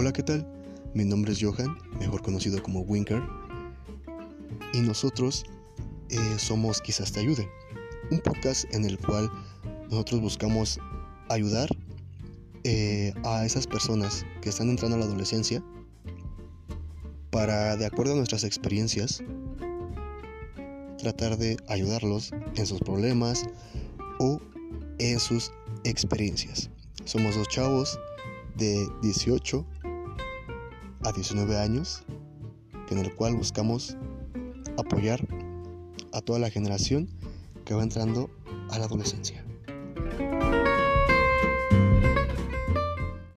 Hola, ¿qué tal? Mi nombre es Johan, mejor conocido como Winker, y nosotros somos Quizás Te Ayude, un podcast en el cual nosotros buscamos ayudar a esas personas que están entrando a la adolescencia para, de acuerdo a nuestras experiencias, tratar de ayudarlos en sus problemas o en sus experiencias. Somos dos chavos de 18 a 19 años, en el cual buscamos apoyar a toda la generación que va entrando a la adolescencia.